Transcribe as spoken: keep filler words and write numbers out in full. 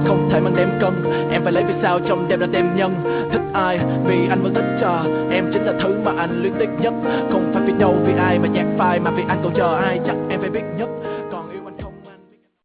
không thể mang đem cân. Em phải lấy vì sao trong đêm đã tem nhân. Thích ai vì anh vẫn thích chờ, em chính là thứ mà anh luyến tiếc nhất. Không phải vì đâu vì ai mà nhạc phai, mà vì anh còn chờ ai chắc em phải biết nhất.